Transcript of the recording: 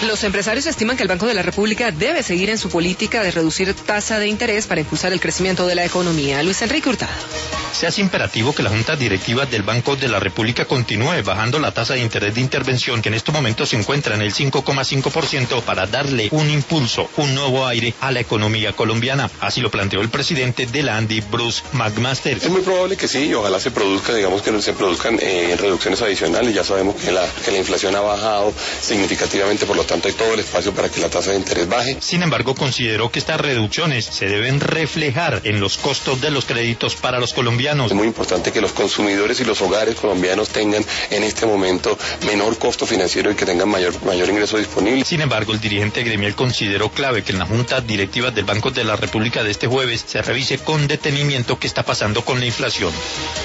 Los empresarios estiman que el Banco de la República debe seguir en su política de reducir tasa de interés para impulsar el crecimiento de la economía. Luis Enrique Hurtado. Se hace imperativo que la Junta Directiva del Banco de la República continúe bajando la tasa de interés de intervención, que en estos momentos se encuentra en el 5,5%, para darle un impulso, un nuevo aire a la economía colombiana. Así lo planteó el presidente de la ANDI, Bruce McMaster. Es muy probable que sí, y ojalá se produzca, digamos que se produzcan reducciones adicionales. Ya sabemos que la inflación ha bajado significativamente, por lo tanto hay todo el espacio para que la tasa de interés baje. Sin embargo, consideró que estas reducciones se deben reflejar en los costos de los créditos para los colombianos. Es muy importante que los consumidores y los hogares colombianos tengan en este momento menor costo financiero y que tengan mayor ingreso disponible. Sin embargo, el dirigente gremial consideró clave que en la Junta Directiva del Banco de la República de este jueves se revise con detenimiento qué está pasando con la inflación.